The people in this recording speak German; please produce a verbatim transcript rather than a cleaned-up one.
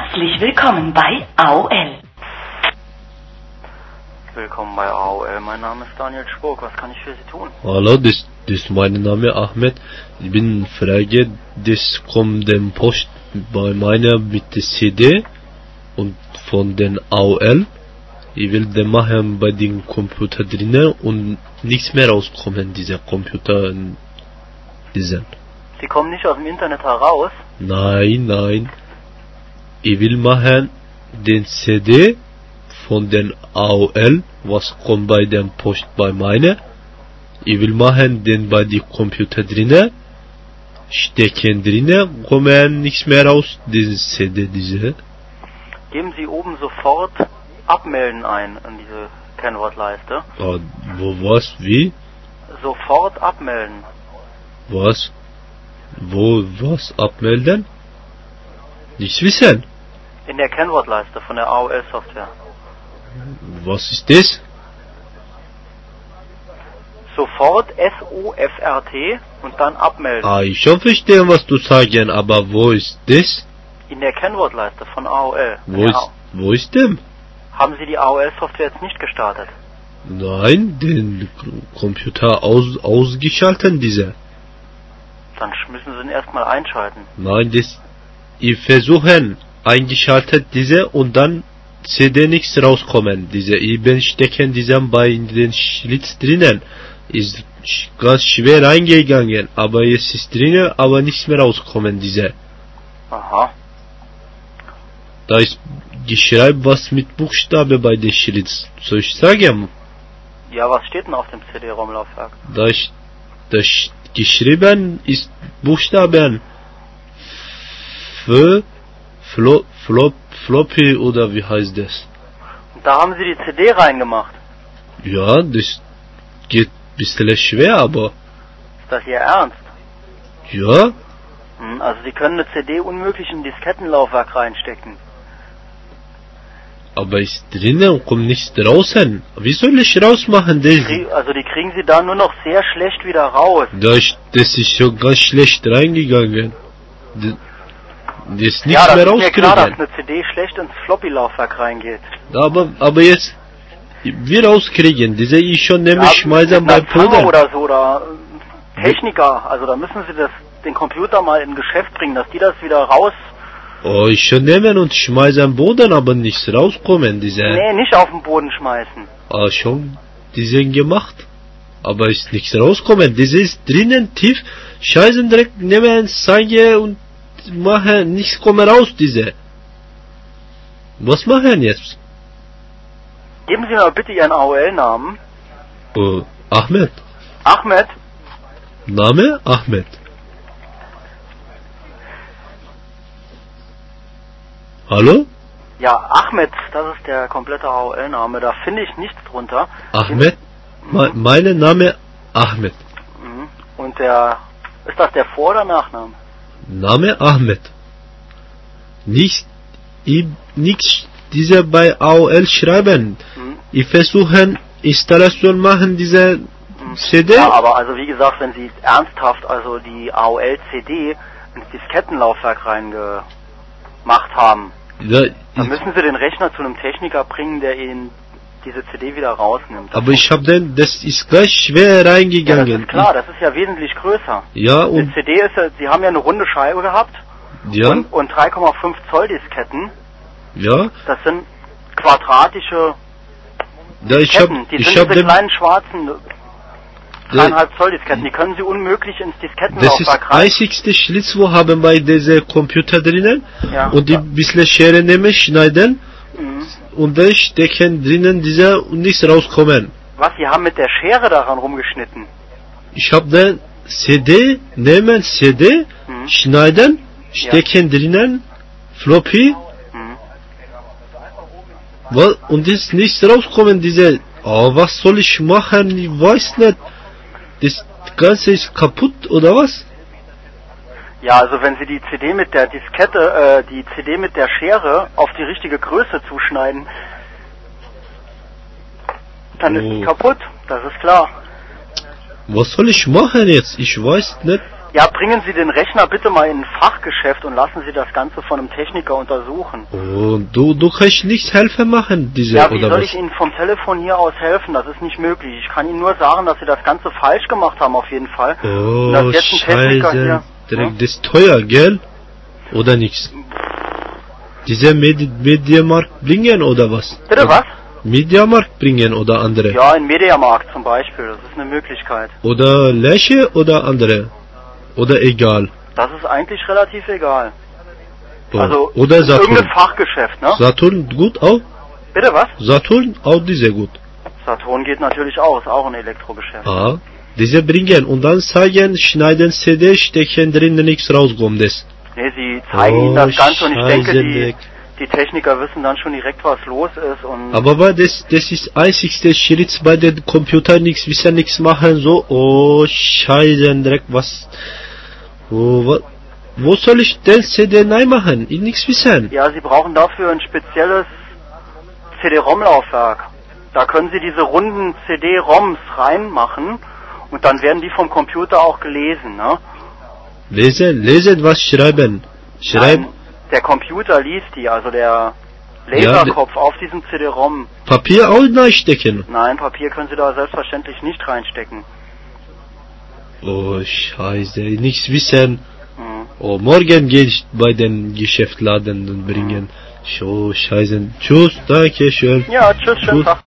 Herzlich willkommen bei A O L. Willkommen bei A O L, mein Name ist Daniel Spurk, was kann ich für Sie tun? Hallo, das, das ist mein Name Ahmed. Ich bin Frage, das kommt dem Post bei meiner mit der C D und von den A O L. Ich will den machen bei den Computer drinnen und nichts mehr rauskommen, dieser Computer, diesen. Sie kommen nicht aus dem Internet heraus? Nein, nein. Ich will machen den C D von den A O L, was kommt bei dem Post bei meiner. Ich will machen den bei die Computer drinnen, stecken drinnen, kommen nichts mehr raus, diesen C D, diese. Geben Sie oben sofort Abmelden ein in diese Kennwortleiste. Ah, wo, was, wie? Sofort abmelden. Was? Wo, was, abmelden? Nichts wissen. In der Kennwortleiste von der A O L-Software. Was ist das? Sofort S O F R T und dann abmelden. Ah, ich schon verstehe, was du sagst, aber wo ist das? In der Kennwortleiste von A O L. Wo ist, wo ist dem? Haben Sie die A O L-Software jetzt nicht gestartet? Nein, den Computer aus, ausgeschalten, dieser. Dann müssen Sie ihn erstmal einschalten. Nein, das, ich versuche eingeschaltet, diese, und dann C D nichts rauskommen, diese. Ich bin stecken, dieser bei den Schlitz drinnen. Ist ganz schwer reingegangen, aber jetzt ist drinnen, aber nichts mehr rauskommen, diese. Aha. Da ist geschrieben, was mit Buchstabe bei der Schlitz. Soll ich sagen? Ja, was steht denn auf dem C D-ROM-Laufwerk? Da ist, da ist geschrieben ist Buchstaben F, Flop, Flop, Floppy oder wie heißt das? Und da haben Sie die C D reingemacht. Ja, das geht ein bisschen schwer, aber... Ist das Ihr Ernst? Ja. Hm, also Sie können eine C D unmöglich in ein Diskettenlaufwerk reinstecken. Aber ist drinnen und kommt nichts draußen. Wie soll ich rausmachen? Das? Also die kriegen Sie da nur noch sehr schlecht wieder raus. Da ist, das ist schon ganz schlecht reingegangen. Das, das ist nichts ja, das mehr ist mir klar, dass rauskriegen. eine C D schlecht ins Floppy-Laufwerk reingeht. Aber, aber jetzt, wir rauskriegen, diese ich schon nämlich ja, schmeißen bei Bruder. Oder so, oder Techniker, also da müssen Sie das, den Computer mal in Geschäft bringen, dass die das wieder raus... Oh, ich schon nehmen und schmeißen am Boden, aber nichts rauskommen, diese. Nee, nicht auf den Boden schmeißen. Ah, schon, die sind gemacht. Aber ist nichts rauskommen. Diese ist drinnen tief, scheißen direkt nehmen, zeige und machen, nichts kommen raus, diese. Was machen jetzt? Geben Sie mir bitte Ihren A O L-Namen. Oh, Ahmed. Ahmed? Name? Ahmed. Hallo? Ja, Ahmed, das ist der komplette A O L-Name, da finde ich nichts drunter. Ahmed? Mhm. Mein Name Ahmed. Mhm. Und der, ist das der Vor- oder Nachname? Name Ahmed. Nicht, ich, nichts, diese bei A O L schreiben. Mhm. Ich versuche Installation machen, diese mhm. C D. Ja, aber also wie gesagt, wenn Sie ernsthaft also die A O L-C D ins Diskettenlaufwerk reingemacht haben, ja, dann müssen Sie den Rechner zu einem Techniker bringen, der Ihnen diese C D wieder rausnimmt. Das aber ich habe den, das ist gleich schwer reingegangen. Ja, das ist klar, das ist ja wesentlich größer. Ja, und die C D ist ja, Sie haben ja eine runde Scheibe gehabt. Ja. Und, und drei Komma fünf Zoll Disketten. Ja. Das sind quadratische ja, ich hab, Disketten. Die ich sind hab diese den, kleinen schwarzen dreieinhalb Zoll Disketten. Die können Sie unmöglich ins Diskettenlaufwerk rein. Das ist der einzigste Schlitz, wo haben bei dieser Computer drinnen. Ja. Und die ein bisschen Schere nehmen, schneiden. Mhm. Und dann stecken drinnen diese und nichts rauskommen. Was? Sie haben mit der Schere daran rumgeschnitten? Ich habe den C D, nehmen C D, mhm. schneiden, stecken ja. drinnen, Floppy. Mhm. Was, und ist nichts rauskommen, diese, oh, was soll ich machen, ich weiß nicht. Das Ganze ist kaputt, oder was? Ja, also wenn Sie die C D mit der Diskette, äh, die C D mit der Schere auf die richtige Größe zuschneiden, dann oh. ist sie kaputt, das ist klar. Was soll ich machen jetzt? Ich weiß nicht. Ja, bringen Sie den Rechner bitte mal in ein Fachgeschäft und lassen Sie das Ganze von einem Techniker untersuchen. Oh, du, du kannst nichts helfen machen, diese, Ja, wie oder soll was? ich Ihnen vom Telefon hier aus helfen? Das ist nicht möglich. Ich kann Ihnen nur sagen, dass Sie das Ganze falsch gemacht haben auf jeden Fall. Und dass Oh, jetzt ein Techniker scheiße. hier... Direkt, Hm? das ist teuer, gell? Oder nichts? Diese Medi Mediamarkt bringen oder was? Bitte was? Mediamarkt bringen oder andere? Ja, in Mediamarkt zum Beispiel. Das ist eine Möglichkeit. Oder Läche oder andere? Oder egal? Das ist eigentlich relativ egal. Oh. Also Oder Saturn. irgendein Fachgeschäft, ne? Saturn gut auch? Bitte was? Saturn auch diese gut. Saturn geht natürlich auch, ist auch ein Elektrogeschäft. Ah, diese bringen und dann sagen, schneiden C D, stecken drinnen nichts rauskommt. Das. Nee, sie zeigen Oh, Ihnen das Ganze und ich denke, Scheiße, die, Dick. die Techniker wissen dann schon direkt, was los ist. Und Aber wa- das, das ist einzigste Schritt bei den Computern, nichts wissen, nichts machen, so, oh, scheiße, direkt was, oh, wa, wo soll ich den C D neu machen? Ich nichts wissen. ja, Sie brauchen dafür ein spezielles C D-ROM-Laufwerk. Da können Sie diese runden C D-ROMs reinmachen und dann werden die vom Computer auch gelesen, ne? Lesen, lesen, was schreiben. Schreiben, Nein, der Computer liest die, also der Laserkopf auf diesem C D-ROM. Papier auch neu stecken. Nein, Papier können Sie da selbstverständlich nicht reinstecken. Oh, scheiße, nichts wissen. Mhm. Oh, morgen gehe ich bei den Geschäftladen und bringen. So, scheiße. Tschüss, danke schön. Ja, tschüss, schönen Tschüss. Tag.